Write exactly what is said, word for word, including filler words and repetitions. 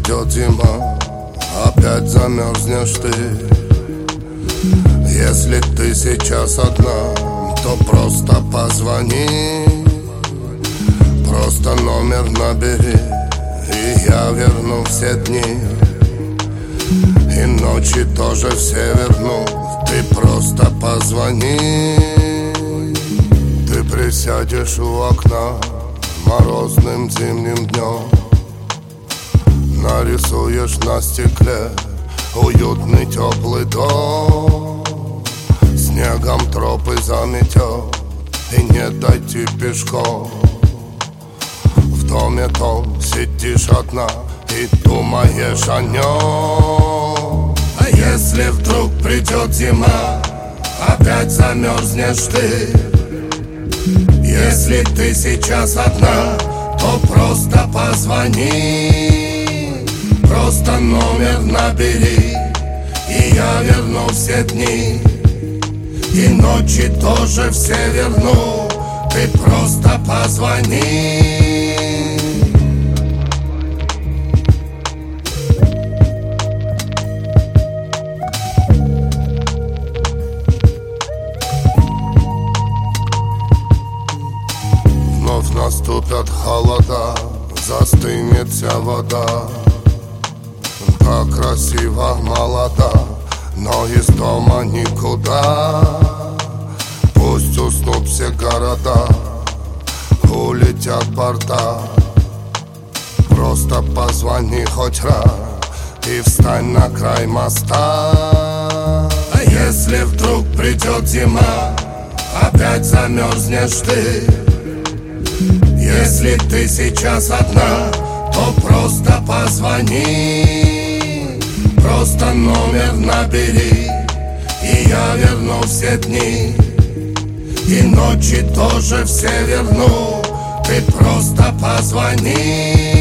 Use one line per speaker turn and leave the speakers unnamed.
придет зима, опять замерзнешь ты. Если ты сейчас одна, то просто позвони, просто номер набери, и я верну все дни. И ночи тоже все верну, ты просто позвони. Ты присядешь у окна морозным зимним днем, нарисуешь на стекле уютный теплый дом, снегом тропы заметет и не дойти пешком. В доме том сидишь одна и думаешь о нем. А если вдруг придет зима, опять замерзнешь ты. Если ты сейчас одна, то просто позвони, просто номер набери, и я верну все дни. И ночи тоже все верну, ты просто позвони. Вновь наступят холода, застынет вся вода. Так красиво, молода, но из дома никуда. Пусть уснут все города, улетят борта. Просто позвони хоть раз и встань на край моста. А если вдруг придет зима, опять замерзнешь ты. Если ты сейчас одна, то просто позвони, просто номер набери, и я верну все дни. И ночи тоже все верну, ты просто позвони.